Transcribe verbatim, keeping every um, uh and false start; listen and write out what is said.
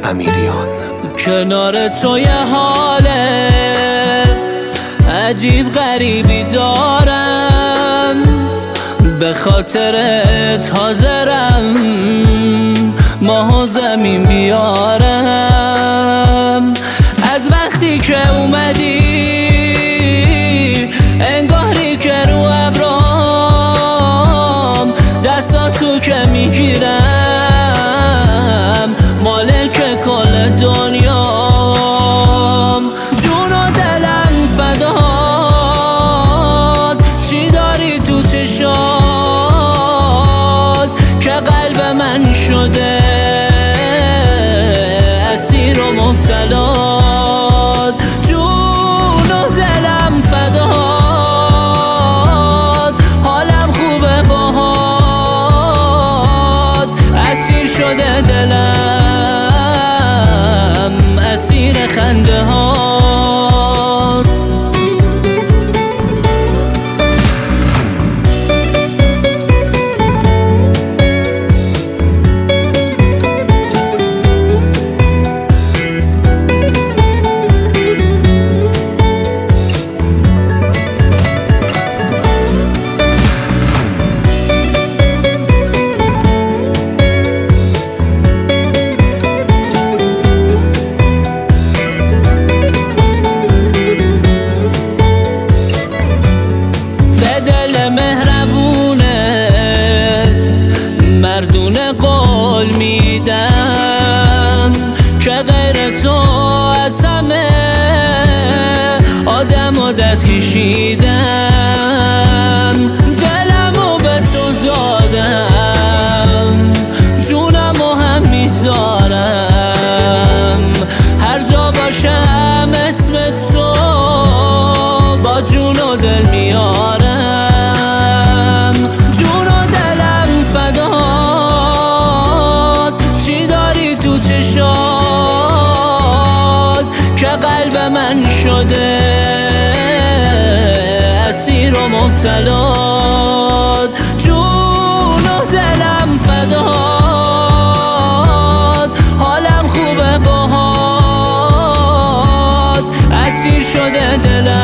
امیریان. کنار تو یه حال عجیب غریبی دارم، به خاطرت حاضرم ماه و زمین بیارم. از وقتی که اومدی انگاری که رو ابرام دستاتو که میگیرم مالک کل دنیام. جون و دلم فداد، چی داری تو چشات که قلب من شده اسیر و مبتلا. جون و دلم فداد، حالم خوبه باهات، اسیر شده دلم اسیر خنده هات. مهربونت مردونه قول میدم که غیر تو از همه آدم و دست کشیدم. دلمو به تو دادم، جونمو هم میذارم، هر جا باشم اسم تو با جون و دل میارم. که قلب من شده اسیر و مبتلا. جون و دلم فداد، حالم خوبه باهات، اسیر شده دلم